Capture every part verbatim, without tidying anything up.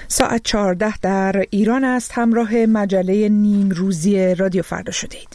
ساعت چهارده در ایران است. همراه مجله نیم روزی رادیو فردا شدید.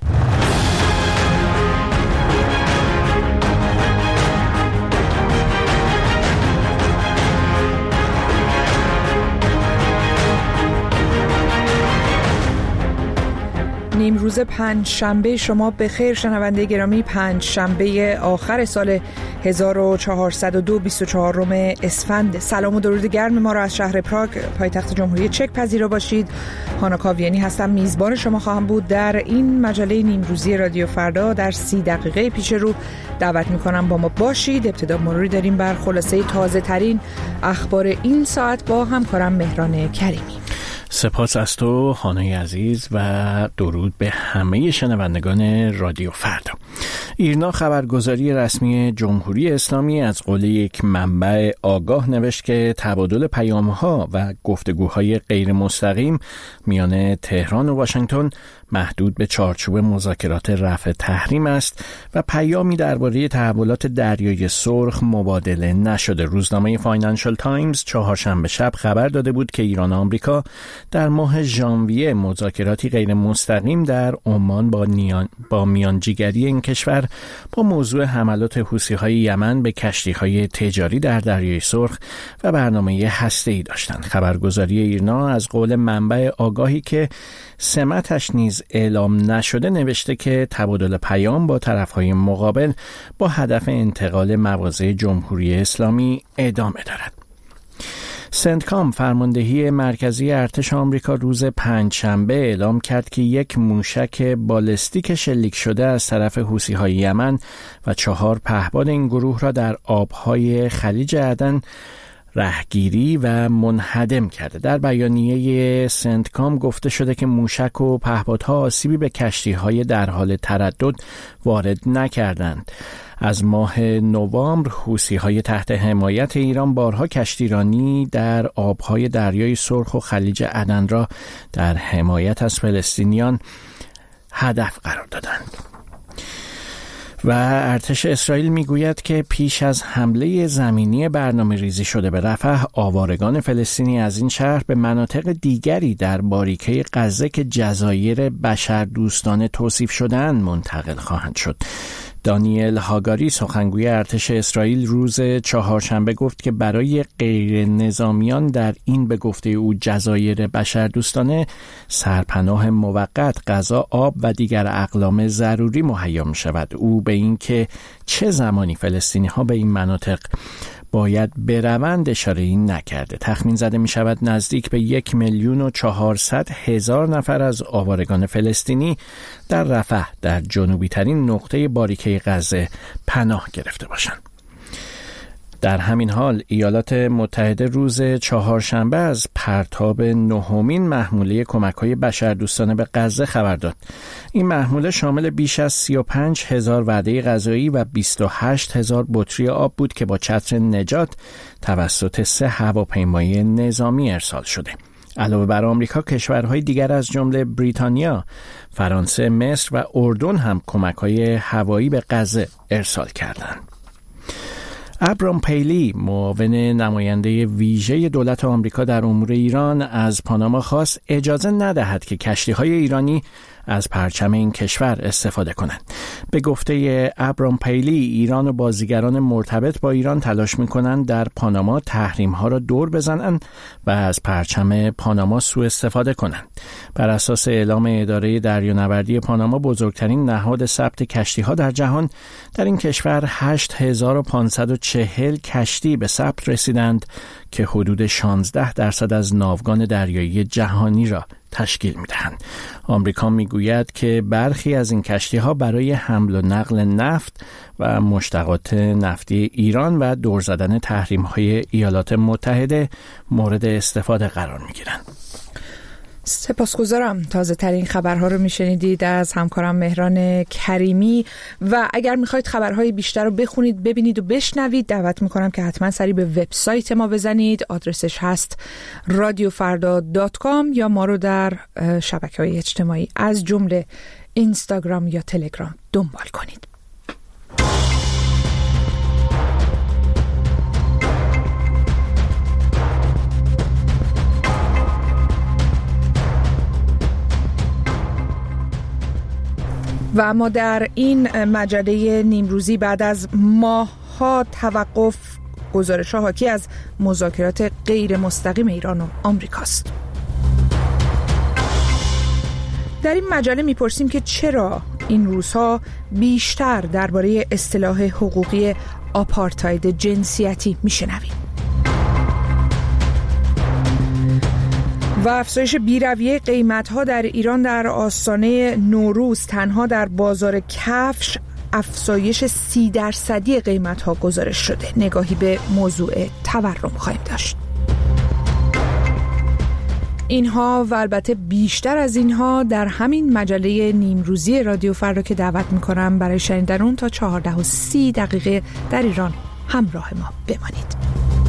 نیم روز پنج شنبه شما به خیر شنونده گرامی. پنج شنبه آخر سال هزار و چهارصد و دو بیست و چهارم اسفند. سلام و درود گرم ما را از شهر پراگ پایتخت جمهوری چک پذیرا باشید. هانا کاویانی هستم، میزبان شما خواهم بود در این مجله نیم روزی رادیو فردا. در سی دقیقه پیش رو دعوت میکنم با ما باشید. ابتدا مروری داریم بر خلاصه تازه ترین اخبار این ساعت با همکارم مهران کریمی. سپاس از تو هانای عزیز و درود به همه شنوندگان رادیو فردا. ایرنا خبرگزاری رسمی جمهوری اسلامی از قول یک منبع آگاه نوشت که تبادل پیام‌ها و گفتگوهای غیر مستقیم میان تهران و واشنگتن محدود به چارچوب مذاکرات رفع تحریم است و پیامی درباره تحولات دریای سرخ مبادله نشده. روزنامه فاینانشال تایمز چهارشنبه شب خبر داده بود که ایران و آمریکا در ماه ژانویه مذاکراتی غیر مستقیم در عمان با, نیان با میانجیگری این کشور با موضوع حملات حوثی‌های یمن به کشتی‌های تجاری در دریای سرخ و برنامه هسته‌ای داشتند. خبرگزاری ایرنا از قول منبع آگاهی که سمتش نیز اعلام نشده نوشته که تبادل پیام با طرف‌های مقابل با هدف انتقال مواضع جمهوری اسلامی ادامه دارد. سنتکام فرماندهی مرکزی ارتش آمریکا روز پنجشنبه اعلام کرد که یک موشک بالستیک شلیک شده از طرف حوثی‌های یمن و چهار پهپاد این گروه را در آبهای خلیج عدن رهگیری و منهدم کرده. در بیانیه سنتکام گفته شده که موشک و پهپادها آسیبی به کشتی‌های در حال تردد وارد نکردند. از ماه نوامبر حوثی‌های تحت حمایت ایران بارها کشتیرانی در آبهای دریای سرخ و خلیج عدن را در حمایت از فلسطینیان هدف قرار دادند. و ارتش اسرائیل میگوید که پیش از حمله زمینی برنامه ریزی شده به رفح، آوارگان فلسطینی از این شهر به مناطق دیگری در باریکه غزه که جزایر بشردوستانه توصیف شده‌اند منتقل خواهند شد. دانیل هاگاری سخنگوی ارتش اسرائیل روز چهارشنبه گفت که برای غیر نظامیان در این به گفته او جزایر بشردوستانه سرپناه موقت، غذا، آب و دیگر اقلام ضروری مهیا می شود. او به این که چه زمانی فلسطینی ها به این مناطق باید بروند اشاره‌ای نکرده. تخمین زده می شود نزدیک به یک میلیون و چهارصد هزار نفر از آوارگان فلسطینی در رفح در جنوبی ترین نقطه باریکه غزه پناه گرفته باشند. در همین حال ایالات متحده روز چهارشنبه از پرتاب نهمین محموله کمک‌های بشردوستانه به غزه خبر داد. این محموله شامل بیش از سی و پنج هزار وعده غذایی و بیست و هشت هزار بطری آب بود که با چتر نجات توسط سه هواپیمای نظامی ارسال شده. علاوه بر آمریکا، کشورهای دیگر از جمله بریتانیا، فرانسه، مصر و اردن هم کمک‌های هوایی به غزه ارسال کردند. ابرام پیلی، معاون نماینده ویژه دولت آمریکا در امور ایران، از پاناما خواست اجازه ندهد که کشتی‌های ایرانی از پرچم این کشور استفاده کنند. به گفته ابرام پیلی، ایران و بازیگران مرتبط با ایران تلاش می‌کنند در پاناما تحریم‌ها را دور بزنند و از پرچم پاناما سوء استفاده کنند. بر اساس اعلام اداره دریانوردی پاناما، بزرگترین نهاد ثبت کشتی‌ها در جهان، در این کشور هشت هزار و پانصد و چهل کشتی به ثبت رسیدند که حدود شانزده درصد از ناوگان دریایی جهانی را تشکیل می‌دهند. آمریکا میگوید که برخی از این کشتی‌ها برای حمل و نقل نفت و مشتقات نفتی ایران و دور زدن تحریم‌های ایالات متحده مورد استفاده قرار می‌گیرند. سپاسگزارم. تازه ترین خبرها رو میشنیدید از همکارم مهران کریمی و اگر میخواید خبرهای بیشتر رو بخونید، ببینید و بشنوید، دعوت میکنم که حتما سری به وبسایت ما بزنید. آدرسش هست رادیو فردا دات کام یا ما رو در شبکه‌های اجتماعی از جمله اینستاگرام یا تلگرام دنبال کنید. و اما در این مجله نیمروزی بعد از ماه‌ها توقف، گزارش‌ها حاکی از مذاکرات غیر مستقیم ایران و آمریکاست. در این مجله میپرسیم که چرا این روزها بیشتر درباره اصطلاح حقوقی آپارتاید جنسیتی میشنویم. و افزایش بی‌رویه قیمت‌ها در ایران در آستانه نوروز، تنها در بازار کفش افزایش سی درصدی قیمت‌ها گزارش شده. نگاهی به موضوع تورم خواهیم داشت. اینها و البته بیشتر از اینها در همین مجله نیمروزی رادیو فردا که دعوت می‌کنم برای شنیدن اون تا چهارده و سی دقیقه در ایران همراه ما بمانید.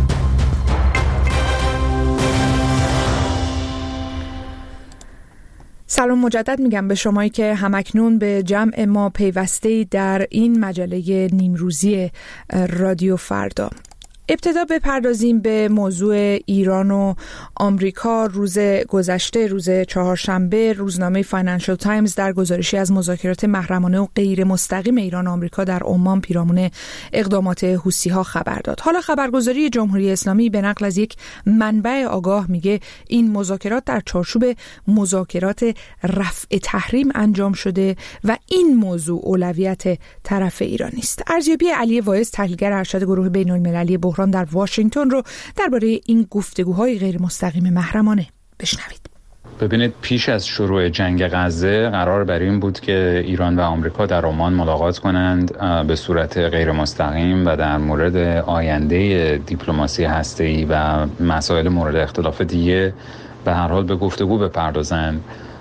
سلام مجدد میگم به شمایی که همکنون به جمع ما پیوسته در این مجله نیمروزی رادیو فردا. ابتدا بپردازیم به موضوع ایران و آمریکا. روز گذشته، روز چهارشنبه، روزنامه فاینانشل تایمز در گزارشی از مذاکرات محرمانه و غیر مستقیم ایران و آمریکا در عمان پیرامون اقدامات حوثی‌ها خبر داد. حالا خبرگزاری جمهوری اسلامی به نقل از یک منبع آگاه میگه این مذاکرات در چارچوب مذاکرات رفع تحریم انجام شده و این موضوع اولویت طرف ایرانی است. ارزیابی علی واعظ، تحلیلگر ارشد گروه بین‌المللی بحران در واشنگتن رو درباره این گفتگوهای غیر مستقیم محرمانه بشنوید. ببینید، پیش از شروع جنگ غزه قرار بر این بود که ایران و آمریکا در عمان ملاقات کنند به صورت غیر مستقیم و در مورد آینده دیپلماسی هسته‌ای و مسائل مورد اختلاف دیگه به هر حال به گفتگو بپردازند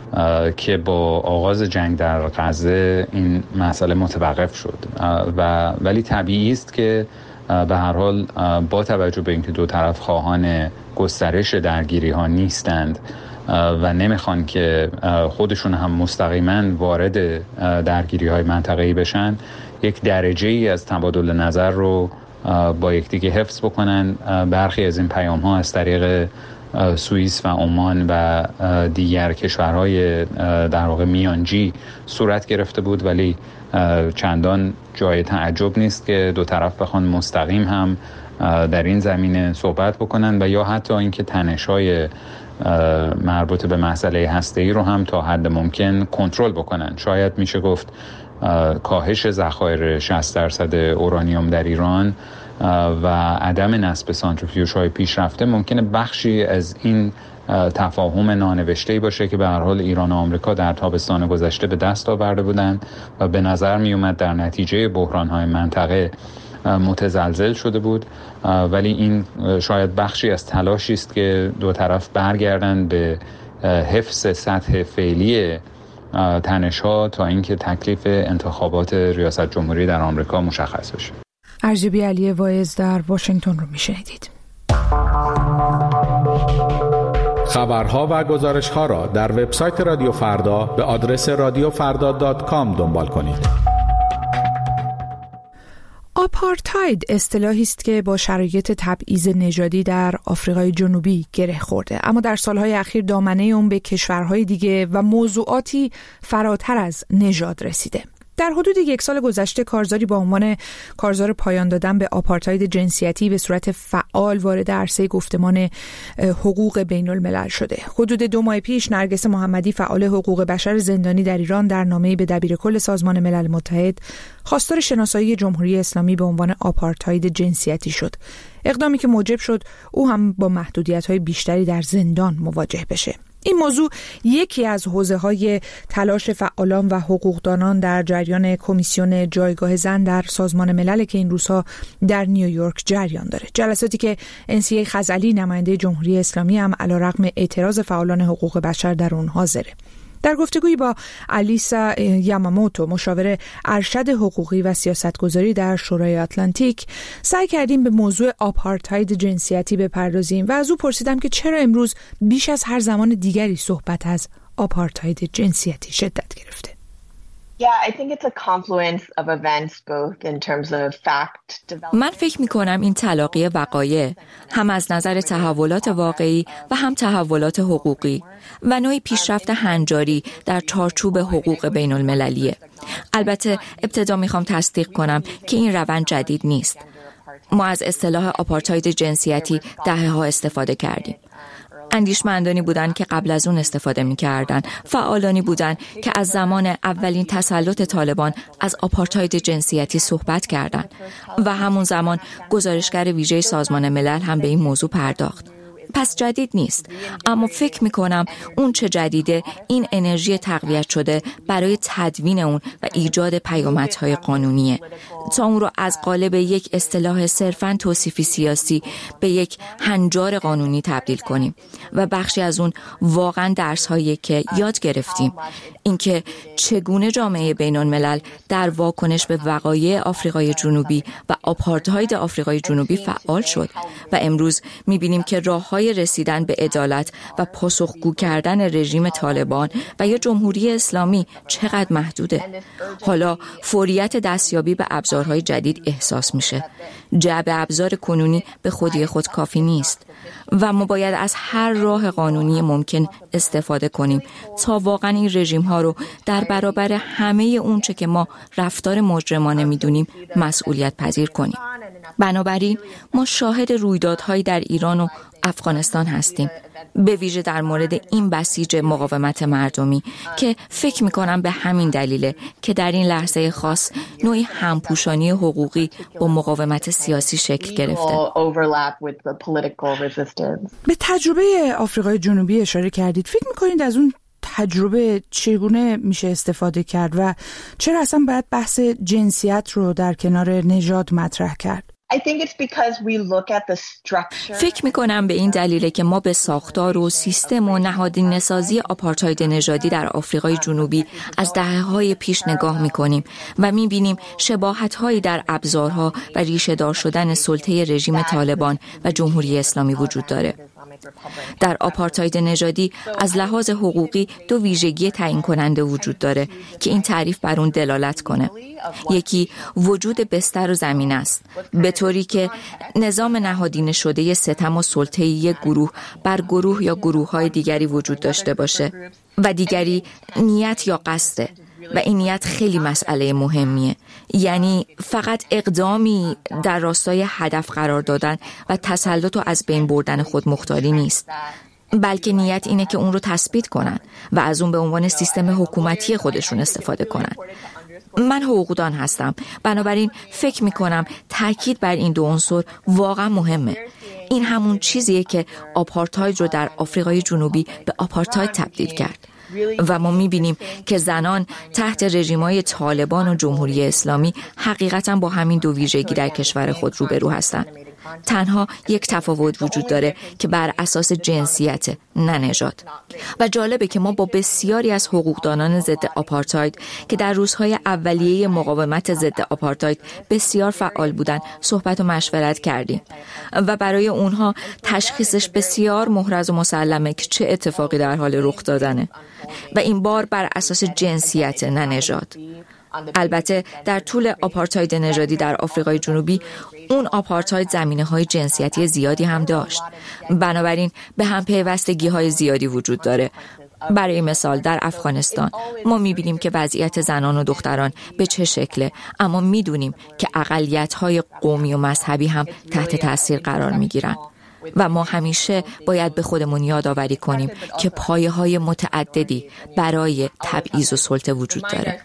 که با آغاز جنگ در غزه این مسئله متوقف شد و ولی طبیعی است که به هر حال با توجه به اینکه دو طرف خواهان گسترش درگیری ها نیستند و نمیخوان که خودشون هم مستقیما وارد درگیری های منطقه‌ای بشن، یک درجه ای از تبادل نظر رو با یکدیگه حفظ بکنن. برخی از این پیام ها از طریق سوئیس و عمان و دیگر کشورهای در واقع میانجی صورت گرفته بود، ولی چندان جای تعجب نیست که دو طرف بخوان مستقیم هم در این زمینه صحبت بکنن و یا حتی اینکه تنش‌های مربوط به مسئله هسته‌ای رو هم تا حد ممکن کنترل بکنن. شاید میشه گفت کاهش ذخایر شصت درصد اورانیوم در ایران و عدم نصب سانتریفیوژهای پیشرفته ممکنه بخشی از این تفاهم نانوشته‌ای باشه که به هر حال ایران و آمریکا در تابستان گذشته به دست آورده بودند و به نظر می اومد در نتیجه بحران‌های منطقه متزلزل شده بود، ولی این شاید بخشی از تلاشی است که دو طرف برگردند به حفظ سطح فعلی تنش‌ها تا اینکه تکلیف انتخابات ریاست جمهوری در آمریکا مشخص بشه. ارزیابی علی واعظ در واشنگتن رو میشنیدید. خبرها و گزارش‌ها را در وبسایت رادیو فردا به آدرس رادیو فردا دات کام دنبال کنید. آپارتاید اصطلاحی است که با شرایط تبعیض نژادی در آفریقای جنوبی گره خورده، اما در سالهای اخیر دامنه اون به کشورهای دیگه و موضوعاتی فراتر از نژاد رسیده. در حدود یک سال گذشته کارزاری با عنوان کارزار پایان دادن به آپارتاید جنسیتی به صورت فعال وارد عرصه گفتمان حقوق بین الملل شده. حدود دو ماه پیش نرگس محمدی، فعال حقوق بشر زندانی در ایران، در نامه‌ای به دبیرکل سازمان ملل متحد خواستار شناسایی جمهوری اسلامی به عنوان آپارتاید جنسیتی شد، اقدامی که موجب شد او هم با محدودیت‌های بیشتری در زندان مواجه بشه. این موضوع یکی از حوزه‌های تلاش فعالان و حقوقدانان در جریان کمیسیون جایگاه زن در سازمان ملل که این روزها در نیویورک جریان داره. جلساتی که انسیه خزعلی، نماینده جمهوری اسلامی، هم علیرغم اعتراض فعالان حقوق بشر در اون حاضره. در گفتگویی با الیسا یاماموتو، مشاور ارشد حقوقی و سیاستگذاری در شورای آتلانتیک، سعی کردیم به موضوع آپارتاید جنسیتی بپردازیم و از او پرسیدم که چرا امروز بیش از هر زمان دیگری صحبت از آپارتاید جنسیتی شدت گرفته. من فکر می کنم این تلاقی وقایع هم از نظر تحولات واقعی و هم تحولات حقوقی و نوعی پیشرفت هنجاری در چارچوب حقوق بین المللیه. البته ابتدا می خوام تصدیق کنم که این روند جدید نیست. ما از اصطلاح آپارتاید جنسیتی دهه‌ها استفاده کردیم. اندیشمندانی بودند که قبل از اون استفاده می‌کردند. فعالانی بودند که از زمان اولین تسلط طالبان از آپارتاید جنسیتی صحبت کردند و همون زمان گزارشگر ویژه سازمان ملل هم به این موضوع پرداخت. پس جدید نیست، اما فکر میکنم اون چه جدیده این انرژی تقویت شده برای تدوین اون و ایجاد پیامدهای قانونیه تا اون رو از قالب یک اصطلاح صرفاً توصیفی سیاسی به یک هنجار قانونی تبدیل کنیم و بخشی از اون واقعاً درس‌هایی که یاد گرفتیم، اینکه چگونه جامعه بین‌الملل در واکنش به وقایع آفریقای جنوبی و آپارتاید آفریقای جنوبی فعال شد و امروز می‌بینیم که راه‌های رسیدن به عدالت و پاسخگو کردن رژیم طالبان و یا جمهوری اسلامی چقدر محدوده. حالا فوریت دستیابی به ابزارهای جدید احساس میشه. جعبه ابزار کنونی به خودی خود کافی نیست و ما باید از هر راه قانونی ممکن استفاده کنیم تا واقعا این رژیم ها رو در برابر همه اون چه که ما رفتار مجرمانه میدونیم مسئولیت پذیر کنیم. بنابراین ما شاهد رویدادهایی در ایران و افغانستان هستیم، به ویژه در مورد این بسیج مقاومت مردمی که فکر میکنم به همین دلیله که در این لحظه خاص نوعی همپوشانی حقوقی با مقاومت سیاسی شکل گرفته. به تجربه آفریقای جنوبی اشاره کردید. فکر میکنید از اون تجربه چگونه میشه استفاده کرد و چرا اصلا باید بحث جنسیت رو در کنار نژاد مطرح کرد؟ فکر میکنم به این دلیله که ما به ساختار و سیستم و نهادینه سازی آپارتاید نژادی در آفریقای جنوبی از دهه‌های پیش نگاه میکنیم و میبینیم شباهت‌هایی در ابزارها و ریشه‌دار شدن سلطه رژیم طالبان و جمهوری اسلامی وجود داره. در آپارتاید نژادی از لحاظ حقوقی دو ویژگی تعیین کننده وجود داره که این تعریف بر اون دلالت کنه. یکی وجود بستر و زمین است، به طوری که نظام نهادینه شده ستم و سلطه یک گروه بر گروه یا گروه‌های دیگری وجود داشته باشه و دیگری نیت یا قصده و این نیت خیلی مسئله مهمیه. یعنی فقط اقدامی در راستای هدف قرار دادن و تسلط و از بین بردن خود مختاری نیست، بلکه نیت اینه که اون رو تثبیت کنن و از اون به عنوان سیستم حکومتی خودشون استفاده کنن. من حقوقدان هستم، بنابراین فکر میکنم تاکید بر این دو عنصر واقعا مهمه. این همون چیزیه که آپارتاید رو در آفریقای جنوبی به آپارتاید تبدیل کرد و ما میبینیم که زنان تحت رژیم‌های طالبان و جمهوری اسلامی حقیقتاً با همین دو ویژگی در کشور خود روبرو هستند. تنها یک تفاوت وجود داره که بر اساس جنسیت، نه نژاد. و جالبه که ما با بسیاری از حقوقدانان ضد آپارتاید که در روزهای اولیه مقاومت ضد آپارتاید بسیار فعال بودن صحبت و مشورت کردیم و برای اونها تشخیصش بسیار محرز و مسلمه که چه اتفاقی در حال رخ دادنه و این بار بر اساس جنسیت، نه نژاد. البته در طول آپارتاید نژادی در آفریقای جنوبی اون آپارتاید زمینه‌های جنسیتی زیادی هم داشت، بنابراین به هم پیوستگی‌های زیادی وجود داره. برای مثال در افغانستان ما می‌بینیم که وضعیت زنان و دختران به چه شکله، اما می‌دونیم که اقلیت‌های قومی و مذهبی هم تحت تأثیر قرار می‌گیرن و ما همیشه باید به خودمون یادآوری کنیم که پایه‌های متعددی برای تبعیض و سلطه وجود داره.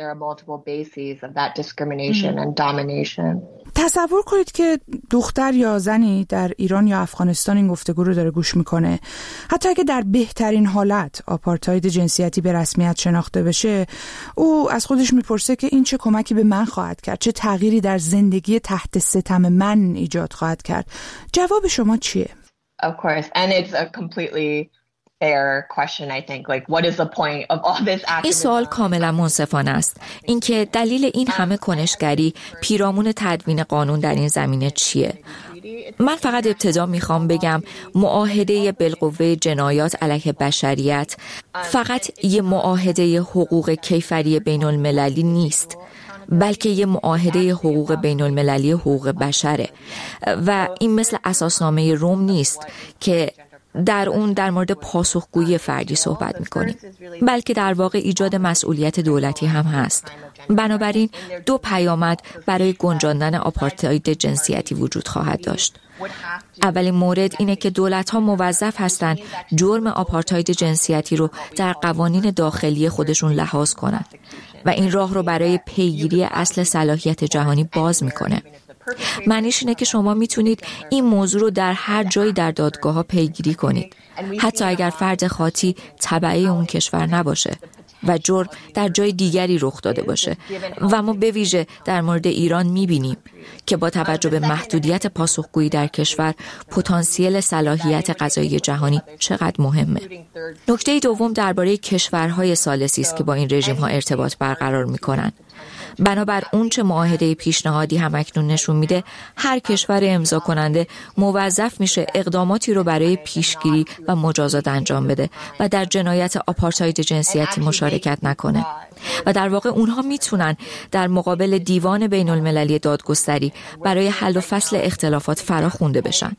تصور کنید که دختر یا زنی در ایران یا افغانستان این گفتگو رو داره گوش میکنه. حتی اگه در بهترین حالت آپارتاید جنسیتی به رسمیت شناخته بشه، او از خودش میپرسه که این چه کمکی به من خواهد کرد، چه تغییری در زندگی تحت ستم من ایجاد خواهد کرد. جواب شما چیه؟ Of course, and it's a completely fair question, I think. Like, what is the point of all this activism? این سوال کاملا منصفانه است. اینکه دلیل این همه کنشگری پیرامون تدوین قانون در این زمینه چیه؟ من فقط ابتدا میخوام بگم معاهده بالقوه جنایات علیه بشریت فقط یه معاهده حقوق کیفری بین المللی نیست، بلکه یه معاهده حقوق بین المللی حقوق بشره و این مثل اساسنامه روم نیست که در اون در مورد پاسخگویی فردی صحبت میکنیم، بلکه در واقع ایجاد مسئولیت دولتی هم هست. بنابراین دو پیامد برای گنجاندن آپارتاید جنسیتی وجود خواهد داشت. اولین مورد اینه که دولت‌ها موظف هستند جرم آپارتاید جنسیتی رو در قوانین داخلی خودشون لحاظ کنند و این راه رو برای پیگیری اصل صلاحیت جهانی باز میکنه. معنیش اینه که شما میتونید این موضوع رو در هر جایی در دادگاه‌ها پیگیری کنید، حتی اگر فرد خاطی تبعه اون کشور نباشه و جرم در جای دیگری رخ داده باشه. و ما به ویژه در مورد ایران میبینیم که با توجه به محدودیت پاسخگویی در کشور، پتانسیل صلاحیت قضایی جهانی چقدر مهمه. نکته دوم درباره کشورهای ثالثی است که با این رژیم ها ارتباط برقرار میکنن. بنابر اون چه معاهده پیشنهادی هم اکنون نشون میده، هر کشور امضا کننده موظف میشه اقداماتی رو برای پیشگیری و مجازات انجام بده و در جنایت آپارتاید جنسیتی مشارکت نکنه. و در واقع اونها میتونن در مقابل دیوان بین المللی دادگستری برای حل و فصل اختلافات فراخوانده بشن.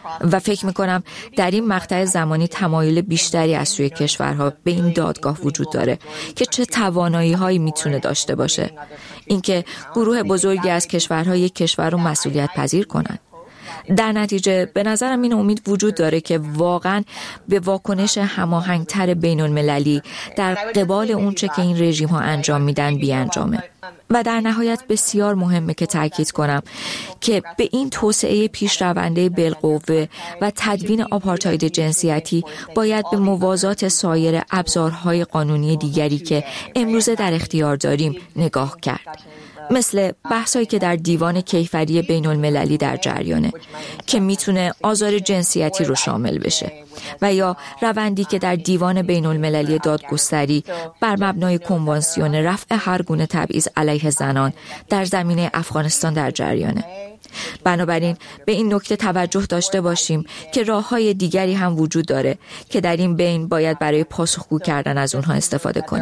و فکر میکنم در این مقطع زمانی تمایل بیشتری از سوی کشورها به این دادگاه وجود داره که چه توانایی هایی میتونه داشته باشه. اینکه گروه بزرگی از کشورها یک کشور رو مسئولیت پذیر کنن. در نتیجه به نظرم این امید وجود داره که واقعا به واکنش هماهنگتر بین المللی در قبال اونچه که این رژیم ها انجام میدن بیانجامه. و در نهایت بسیار مهمه که تاکید کنم که به این توسعه پیشرونده بالقوه و تدوین آپارتاید جنسیتی باید به موازات سایر ابزارهای قانونی دیگری که امروزه در اختیار داریم نگاه کرد، مثل بحثایی که در دیوان کیفری بین المللی در جریانه که میتونه آزار جنسیتی رو شامل بشه، و یا روندی که در دیوان بین المللی دادگستری بر مبنای کنوانسیون رفع هر گونه تبعیض علیه زنان در زمینه افغانستان در جریانه. بنابراین به این نکته توجه داشته باشیم که راه‌های دیگری هم وجود داره که در این بین باید برای پاسخگو کردن از اونها استفاده کنیم.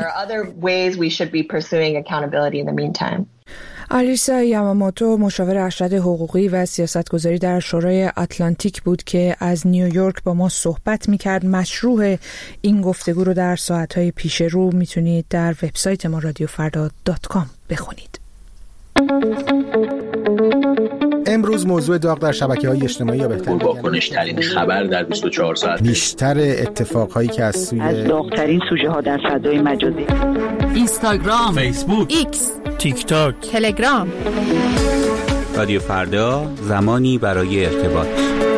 آلیسا یاماموتو، مشاور ارشد حقوقی و سیاستگذاری در شورای اتلانتیک بود که از نیویورک با ما صحبت میکرد. مشروع این گفتگو رو در ساعتهای پیش رو میتونید در وبسایت ما رادیو فردا دات کام بخونید. امروز موضوع داغ در شبکه‌های اجتماعی یا بهتر واکنش ترین خبر در بیست و چهار ساعت، بیشتر اتفاقهایی که از سوی از داغ‌ترین سوژه ها در فضای مجازی، اینستاگرام، فیسبوک، ایکس، تیک تاک، تلگرام. رادیو فردا، زمانی برای ارتباط.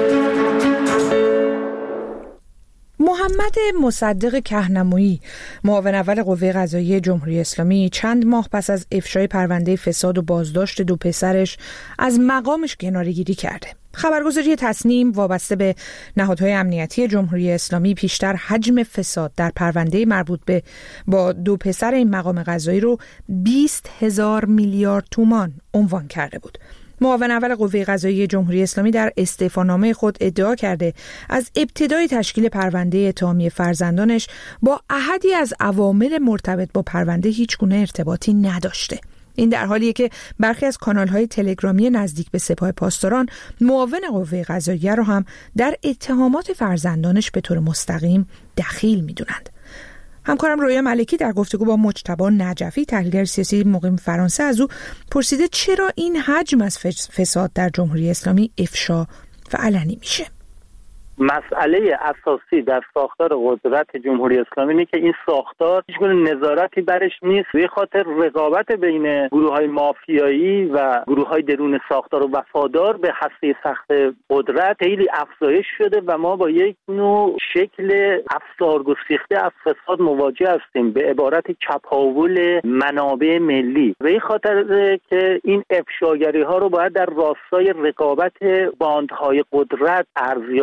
محمد مصدق کهنمویی، معاون اول قوه قضاییه جمهوری اسلامی، چند ماه پس از افشای پرونده فساد و بازداشت دو پسرش از مقامش کناره‌گیری کرده. خبرگزاری تصنیم وابسته به نهادهای امنیتی جمهوری اسلامی پیشتر حجم فساد در پرونده مربوط به با دو پسر این مقام قضایی رو بیست هزار میلیارد تومان عنوان کرده بود. معاون اول قوه قضاییه جمهوری اسلامی در استعفانامه خود ادعا کرده از ابتدای تشکیل پرونده اتهامی فرزندانش با احدی از عوامل مرتبط با پرونده هیچ گونه ارتباطی نداشته. این در حالیه که برخی از کانال‌های تلگرامی نزدیک به سپاه پاسداران معاون قوه قضاییه را هم در اتهامات فرزندانش به طور مستقیم دخیل می‌دونند. همکارم رویا ملکی در گفتگو با مجتبی نجفی، تحلیلگر سیاسی مقیم فرانسه، از او پرسیده چرا این حجم از فساد در جمهوری اسلامی افشا و علنی میشه. مسئله اساسی در ساختار قدرت جمهوری اسلامی اینه که این ساختار هیچ گونه نظارتی برش نیست. به خاطر رقابت بین گروه‌های مافیایی و گروه‌های درون ساختار و وفادار به هسته سخت قدرت خیلی افزایش شده و ما با یک نوع شکل افسار گسیخته از فساد مواجه هستیم، به عبارت چپاول منابع ملی. به این خاطر که این افشاگری‌ها رو باید در راستای رقابت باندهای قدرت ارزیابی کرد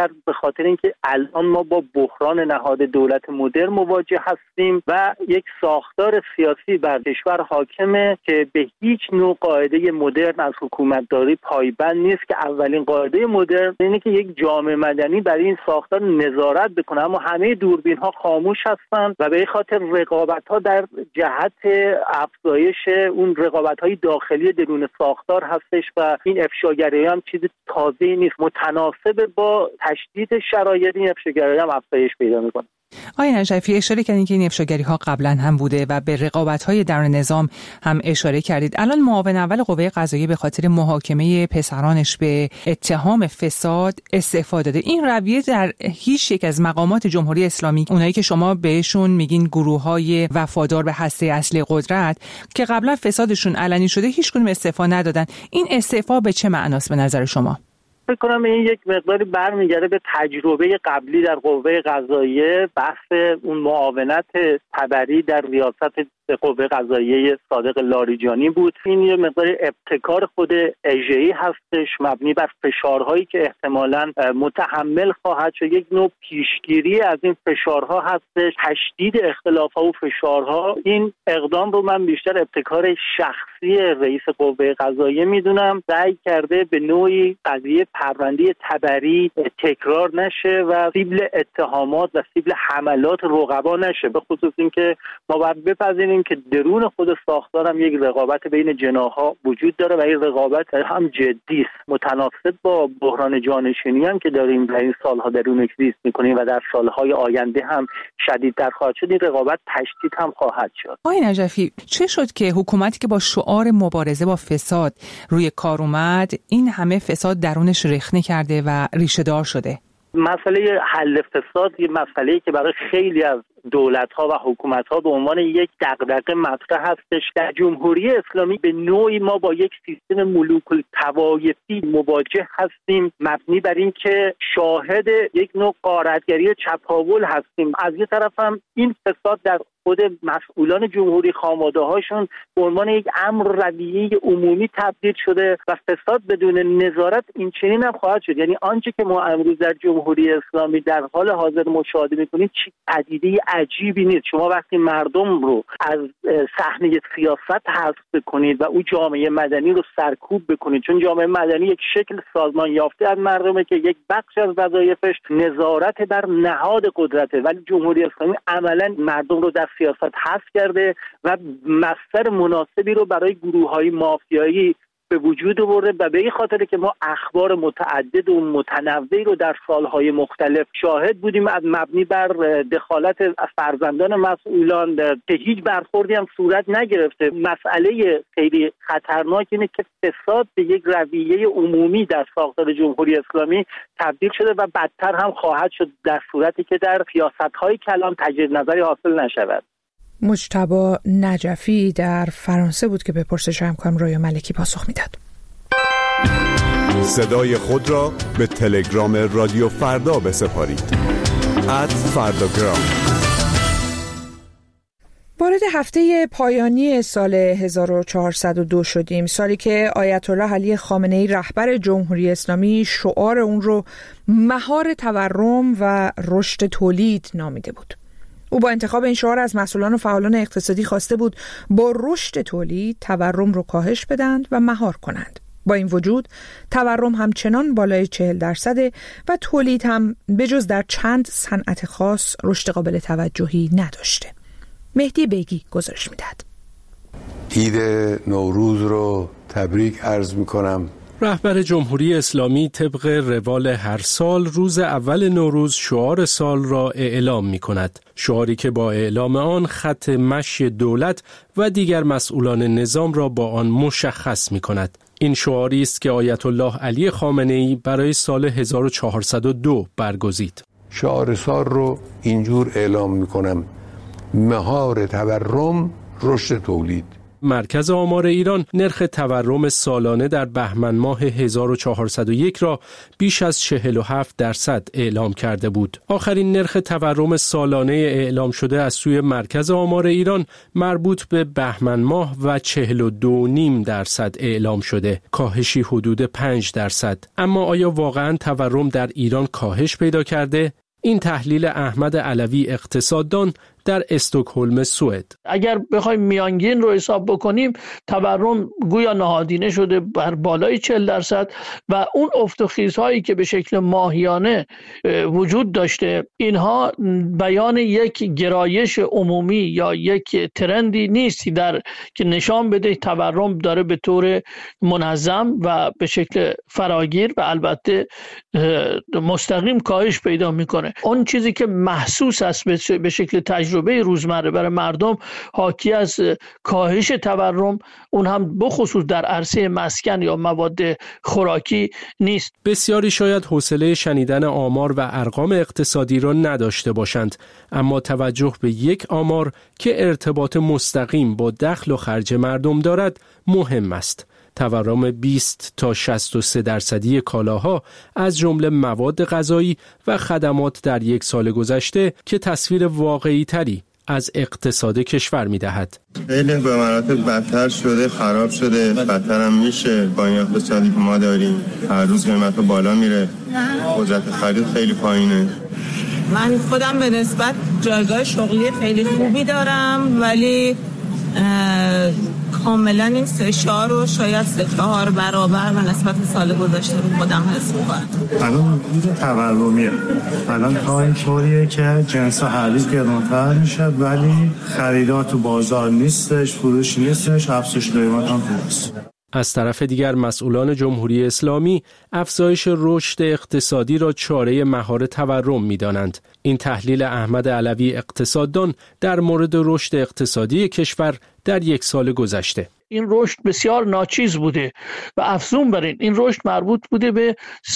کرد، به خاطر اینکه الان ما با بحران نهاد دولت مدرن مواجه هستیم و یک ساختار سیاسی بر کشور حاکمه که به هیچ نوع قاعده مدرن از حکومتداری پایبند نیست، که اولین قاعده مدرن اینه که یک جامعه مدنی برای این ساختار نظارت بکنه، اما همه دوربین ها خاموش هستند و به این خاطر رقابت ها در جهت افزایش اون رقابت های داخلی درون ساختار هستش و این افشاگری هم چیز تازه‌ای نیست. متناسب با تشدید شرایط این افشاگری هم افزایش پیدا میکنه. آقای نجفی اشاره کردین که این افشاگری ها قبلا هم بوده و به رقابت های درون نظام هم اشاره کردید. الان معاون اول قوه قضاییه به خاطر محاکمه پسرانش به اتهام فساد استعفا داده. این رویه در هیچ یک از مقامات جمهوری اسلامی، اونایی که شما بهشون میگین گروه های وفادار به هسته اصلی قدرت که قبلا فسادشون علنی شده، هیچ کدوم استعفا ندادن. این استعفا به چه معناست به نظر شما؟ فکر کنم این یک مقداری برمیگرده به تجربه قبلی در قوه قضاییه، بحث اون معاونت تبری در ریاست قوه قضاییه صادق لاریجانی بود. این یه مقداری ابتکار خود اژه‌ای هستش، مبنی بر فشارهایی که احتمالاً متحمل خواهد شد. یک نوع پیشگیری از این فشارها هستش، تشدید اختلاف‌ها و فشارها. این اقدام رو من بیشتر ابتکار شخصی رئیس قوه قضاییه میدونم، سعی کرده به نوعی قضیه پرونده تبری تکرار نشه و سیبل اتهامات و سیبل حملات رقبا نشه، به خصوص اینکه ما باید بپذیریم که درون خود ساختار هم یک رقابت بین جناح‌ها وجود داره و این رقابت هم جدی است، متناسب با بحران جانشینی هم که داریم در این سالها درون اکزیست می‌کنیم و در سالهای آینده هم شدیدتر خواهد شد. این رقابت تشدید هم خواهد شد. آقای نجفی، چه شد که حکومتی که با شعار مبارزه با فساد روی کار اومد، این همه فساد درونش رخنه کرده و ریشه دار شده؟ مسئله حل فساد یه مسئله‌ای که برای خیلی از دولت‌ها و حکومت‌ها به عنوان یک دغدغه مطرح هستش. در جمهوری اسلامی به نوعی ما با یک سیستم ملوک الطوایفی مواجه هستیم، مبنی بر این که شاهد یک نوع غارتگری چپاول هستیم. از یه طرف هم این فساد در خود مسئولان جمهوری خانواده‌هاشون به عنوان یک امر رویه عمومی تبدیل شده و فساد بدون نظارت این چنین هم خواهد شد. یعنی آنچه که ما امروز در جمهوری اسلامی در حال حاضر مشاهده می‌کنیم چیز پدیده عجیبی نیست. شما وقتی مردم رو از صحنه سیاست حذف کنید و او جامعه مدنی رو سرکوب بکنید، چون جامعه مدنی یک شکل سازمان یافته از مردمه که یک بخش از وظایفش نظارت بر نهاد قدرته، ولی جمهوری اسلامی عملاً مردم رو در سیاست حذف کرده و مصدر مناسبی رو برای گروه‌های مافیایی به وجود آورده و به این خاطر که ما اخبار متعدد و متنوعی رو در سالهای مختلف شاهد بودیم از مبنی بر دخالت فرزندان مسئولان که هیچ برخوردی هم صورت نگرفته. مسئله خیلی خطرناک اینه که فساد به یک رویه عمومی در ساختار جمهوری اسلامی تبدیل شده و بدتر هم خواهد شد در صورتی که در سیاست‌های کلان تجدید نظری حاصل نشود. مجتبی نجفی در فرانسه بود که به پرسش همکارم رویا ملکی پاسخ میداد. صدای خود را به تلگرام رادیو فردا بسپارید. ات فرداگرام. وارد هفته پایانی سال هزار و چهارصد و دو شدیم، سالی که آیت الله علی خامنه‌ای رهبر جمهوری اسلامی شعار اون رو مهار تورم و رشد تولید نامیده بود. او با انتخاب این شعار از مسئولان و فعالان اقتصادی خواسته بود با رشد تولید تورم رو کاهش بدند و مهار کنند. با این وجود تورم همچنان بالای چهل درصده و تولید هم به جز در چند صنعت خاص رشد قابل توجهی نداشته. مهدی بیگی گزارش میدهد. عید نوروز رو تبریک عرض میکنم. رهبر جمهوری اسلامی طبق روال هر سال روز اول نوروز شعار سال را اعلام می کند. شعاری که با اعلام آن خط مشی دولت و دیگر مسئولان نظام را با آن مشخص می کند. این شعاری است که آیت الله علی خامنه‌ای برای سال هزار و چهارصد و دو برگزید. شعار سال رو اینجور اعلام می کنم: مهار تورم، رشد تولید. مرکز آمار ایران نرخ تورم سالانه در بهمن ماه هزار و چهارصد و یک را بیش از چهل و هفت درصد اعلام کرده بود. آخرین نرخ تورم سالانه اعلام شده از سوی مرکز آمار ایران مربوط به بهمن ماه و چهل و دو و نیم درصد اعلام شده، کاهشی حدود پنج درصد. اما آیا واقعاً تورم در ایران کاهش پیدا کرده؟ این تحلیل احمد علوی اقتصاددان در استکهلم سوئد. اگر بخوایم میانگین رو حساب بکنیم تورم گویا نهادینه شده بر بالای چهل درصد و اون افت و خیزهایی که به شکل ماهیانه وجود داشته اینها بیان یک گرایش عمومی یا یک ترندی نیست در که نشان بده تورم داره به طور منظم و به شکل فراگیر و البته مستقیم کاهش پیدا میکنه. اون چیزی که محسوس است به شکل تجربه به روزمره برای مردم حاکی از کاهش تورم، اون هم بخصوص در عرصه مسکن یا مواد خوراکی نیست. بسیاری شاید حوصله شنیدن آمار و ارقام اقتصادی را نداشته باشند، اما توجه به یک آمار که ارتباط مستقیم با دخل و خرج مردم دارد مهم است. تورم بیست تا شصت و سه درصدی کالاها از جمله مواد غذایی و خدمات در یک سال گذشته که تصویر واقعی تری از اقتصاد کشور می دهد. خیلی به مراتب بدتر شده، خراب شده، بدتر هم میشه. با این اقتصادی که ما داریم هر روز قیمت بالا میره، قدرت خرید خیلی پایینه. من خودم به نسبت جایگاه شغلی خیلی خوبی دارم ولی کاملا این سه چهار رو شاید سه چهار برابر و نسبت سال گذشته رو خودم حس می‌کنم. الان دید تورمیه. الان تا این طوریه که جنس هر روز گران‌تر میشه ولی خریدار تو بازار نیستش، فروش نیستش، افزایش قیمت هم هست. از طرف دیگر مسئولان جمهوری اسلامی افزایش رشد اقتصادی را چاره مهار تورم می‌دانند. این تحلیل احمد علوی اقتصاددان در مورد رشد اقتصادی کشور در یک سال گذشته. این رشد بسیار ناچیز بوده و افزون بر این این رشد مربوط بوده به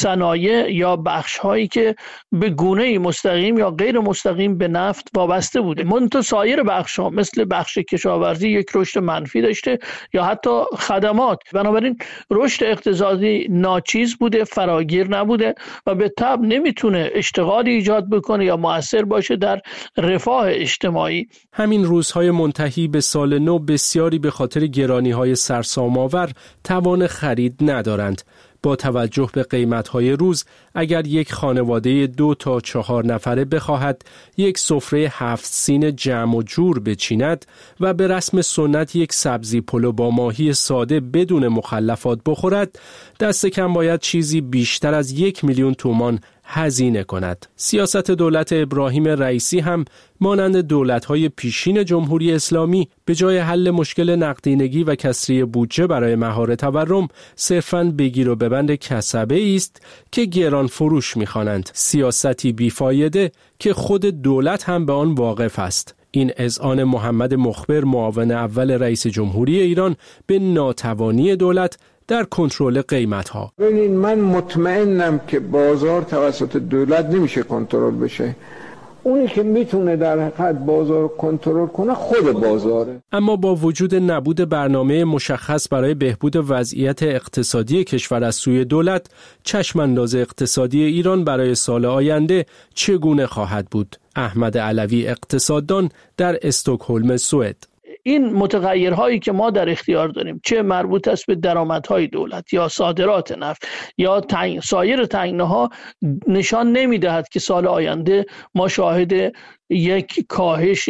صنایع یا بخش هایی که به گونه مستقیم یا غیر مستقیم به نفت وابسته بوده. منتها سایر بخش ها مثل بخش کشاورزی یک رشد منفی داشته یا حتی خدمات. بنابراین رشد اقتصادی ناچیز بوده، فراگیر نبوده و به طبع نمیتونه اشتغالی ایجاد بکنه یا مؤثر باشه در رفاه اجتماعی. همین روزهای منتهی به سال نو بسیاری به خاطر گرانی های سرسام‌آور توان خرید ندارند. با توجه به قیمت‌های روز اگر یک خانواده دو تا چهار نفره بخواهد یک سفره هفت سین جمع و جور بچیند و به رسم سنت یک سبزی پلو با ماهی ساده بدون مخلفات بخورد، دست کم باید چیزی بیشتر از یک میلیون تومان هزینه کند. سیاست دولت ابراهیم رئیسی هم مانند دولت‌های پیشین جمهوری اسلامی به جای حل مشکل نقدینگی و کسری بودجه برای مهار تورم صرفاً بگیر و ببند کسبه است که گران فروش می‌خوانند. سیاستی بیفایده که خود دولت هم به آن واقف است. این اذعان محمد مخبر معاون اول رئیس جمهوری ایران به ناتوانی دولت در کنترل قیمت‌ها. ببینید من مطمئنم که بازار توسط دولت نمیشه کنترل بشه. اونی که میتونه در حقیقت بازار رو کنترل کنه خود بازاره. اما با وجود نبود برنامه مشخص برای بهبود وضعیت اقتصادی کشور از سوی دولت، چشم‌انداز اقتصادی ایران برای سال آینده چگونه خواهد بود؟ احمد علوی اقتصاددان در استکهلم سوئد. این متغیرهایی که ما در اختیار داریم، چه مربوط است به درآمدهای دولت یا صادرات نفت یا تنگ، سایر تنگناها، نشان نمیدهد که سال آینده ما شاهد یک کاهش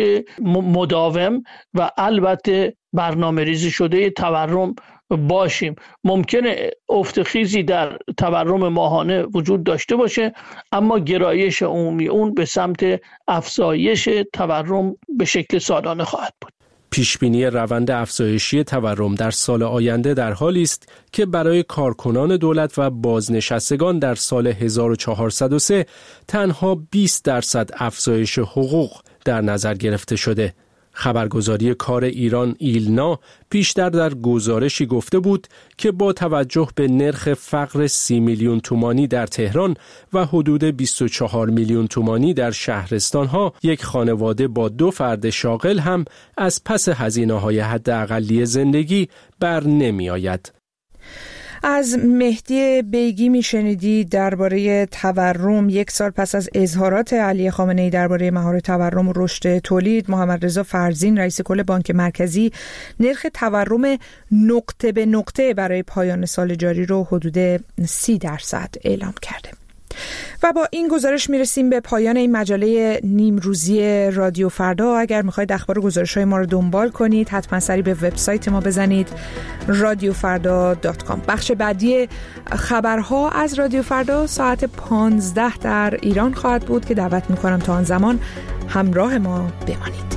مداوم و البته برنامه ریزی شده تورم باشیم. ممکنه افت خیزی در تورم ماهانه وجود داشته باشه، اما گرایش عمومی اون به سمت افزایش تورم به شکل سالانه خواهد بود. پیشبینی روند افزایشی تورم در سال آینده در حالی است که برای کارکنان دولت و بازنشستگان در سال هزار و چهارصد و سه تنها بیست درصد افزایش حقوق در نظر گرفته شده. خبرگزاری کار ایران ایلنا پیشتر در گزارشی گفته بود که با توجه به نرخ فقر سی میلیون تومانی در تهران و حدود بیست و چهار میلیون تومانی در شهرستانها، یک خانواده با دو فرد شاغل هم از پس هزینه‌های حداقلی زندگی بر نمی آید. از مهدی بیگی میشنیدی درباره تورم. یک سال پس از اظهارات علی خامنه‌ای درباره مهار تورم و رشد تولید، محمد رضا فرزین رئیس کل بانک مرکزی نرخ تورم نقطه به نقطه برای پایان سال جاری رو حدود سی درصد اعلام کرده. و با این گزارش میرسیم به پایان این مجله نیمروزی رادیو فردا. اگر میخواید اخبار و گزارش‌های ما رو دنبال کنید، حتما سری به وبسایت ما بزنید رادیو فردا دات کام. بخش بعدی خبرها از رادیو فردا ساعت پانزده در ایران خواهد بود که دعوت میکنم تا آن زمان همراه ما بمانید.